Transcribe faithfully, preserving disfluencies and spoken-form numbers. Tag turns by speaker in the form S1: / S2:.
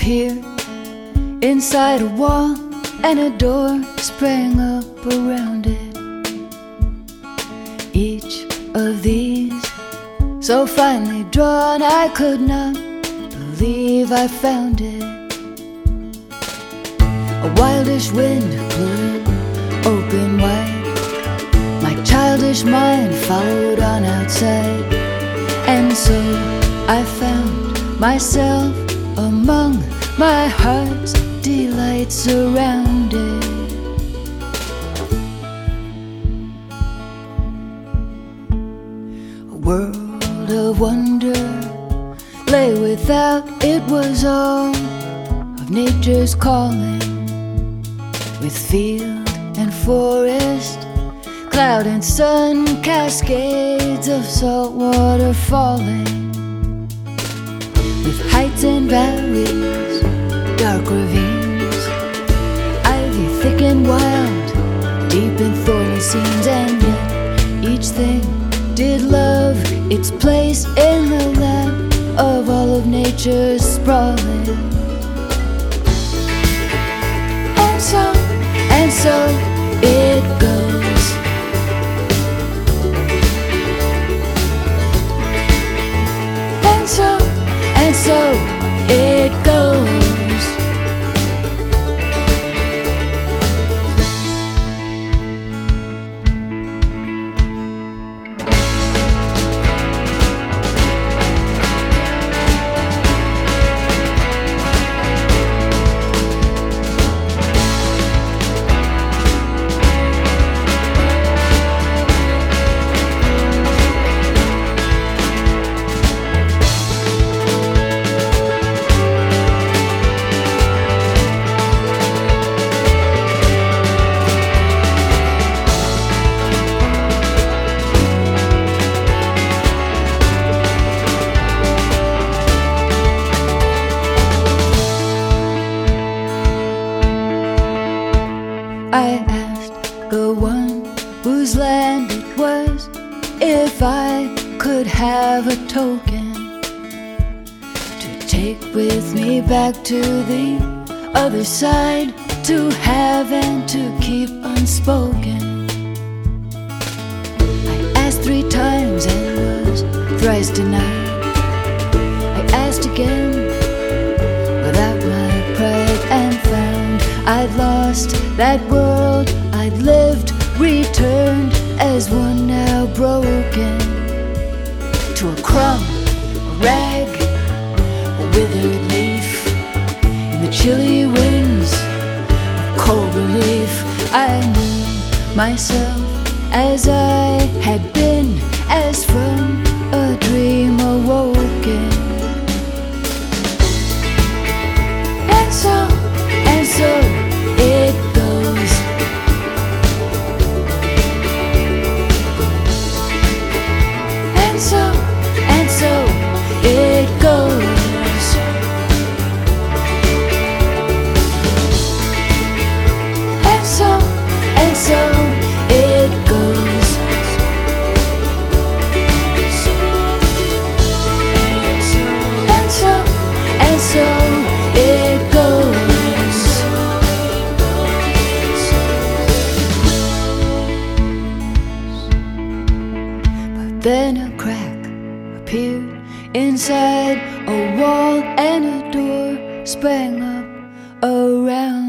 S1: appeared inside a wall, and a door sprang up around it. Each of these so finely drawn, I could not believe I found it. A wildish wind blew it open wide. My childish mind followed on outside, and so I found myself among my heart's delights surrounded. A world of wonder lay without, it was all of nature's calling. With field and forest, cloud and sun, cascades of salt water falling. With heights and valleys, dark ravines, ivy thick and wild, deep in thorny scenes. And yet each thing did love its place in the lap of all of nature's sprawling. And so, and so it goes. And so, and so it goes. I asked the one whose land it was if I could have a token to take with me back to the other side, to have and to keep unspoken. I asked three times and was thrice denied. I asked again without my pride, and found I'd lost that world I'd lived, returned as one now broken to a crumb, a rag, a withered leaf in the chilly winds of cold relief. I knew myself as I had been, as from a dream awoken. And so, and so it goes. And so, and so it goes. And so, and so it goes. And so, and so it goes. Then a crack appeared inside a wall, and a door sprang up around